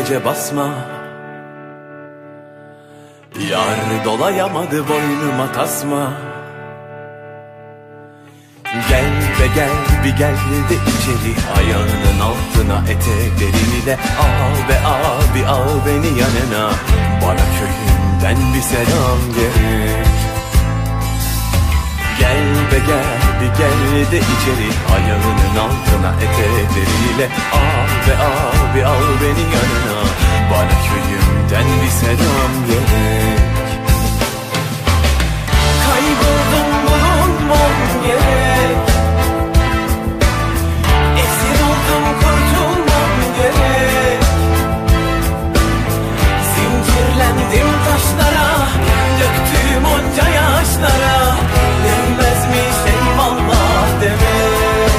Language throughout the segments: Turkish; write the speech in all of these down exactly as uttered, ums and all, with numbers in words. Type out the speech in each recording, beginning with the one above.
göce basma. Yar dolayamadı boynuma tasma. Gel be gel bir gel de içeri, ayağının altına etekleriyle. Al be abi al beni yanına, bana köyümden bir selam gerek. Gel be gel bir gel de içeri, ayağının altına etekleriyle. Al be abi al beni yanına, bana köyümden bir selam gerek. Kayboldum bulunmam gerek, esir oldum kurtulmam gerek. Zincirlendim taşlara, döktüğüm onca yaşlara. Değmezmiş eyvallah demek.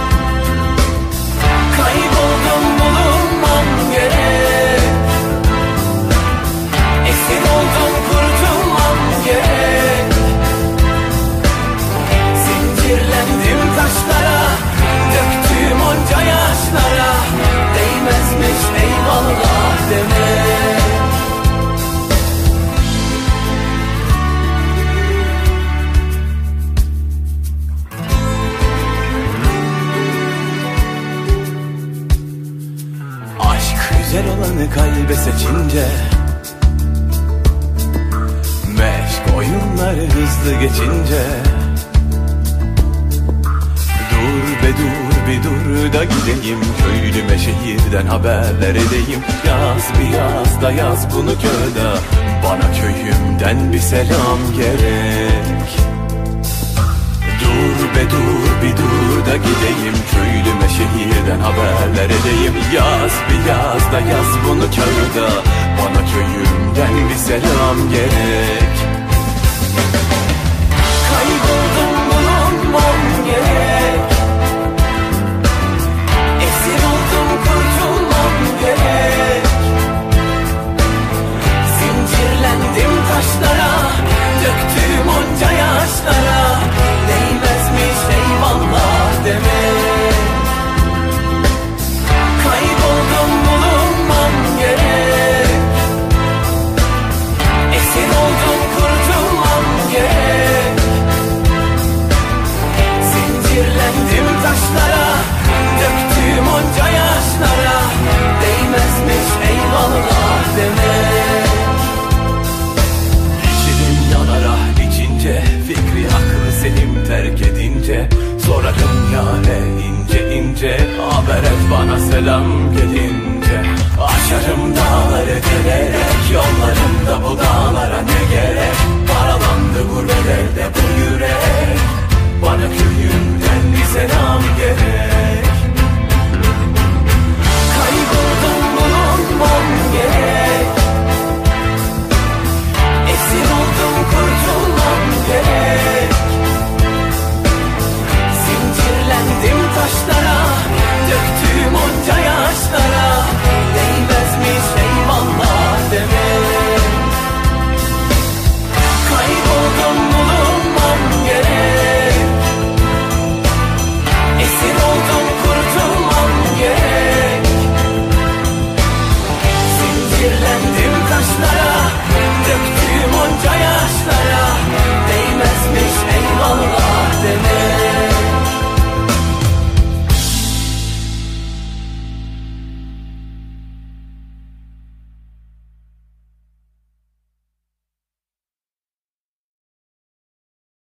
Kayboldum bulunmam gerek, esir oldum kurtulmam gerek. Zincirlendim taşlara, döktüğüm onca yaşlara. Değmezmiş eyvallah demek. Güzel olanı kalbe seçince, meşk oyunları hızlı geçince. Dur be dur bir dur da gideyim, köylüme şehirden haberler edeyim. Yaz bir yaz da yaz bunu kağıda, bana köyümden bir selam gerek. Dur be dur bir dur da gideyim, köylüme şehirden haberler edeyim. Yaz bir yaz da yaz bunu kağıda, bana köyümden bir selam gerek. Kayboldum bulunmam gerek, esir oldum kurtulmam gerek. Zincirlendim taşlara, döktüğüm onca yaşlara. Değmezmiş eyvallah demek. Kayboldum bulunmam gerek, esir oldum kurtulmam gerek. Zincirlendim taşlara, döktüğüm onca yaşlara. Değmezmiş eyvallah demek. İçirim yanara içince, fikri aklı selim terk edince. Sorarım yâre ince ince, haber et bana selam gelince. Aşarım dağları delerek, yollarımda bu dağlara ne gerek. Paralandı gurbet elde bu yürek, bana köyümden bir selam gerek.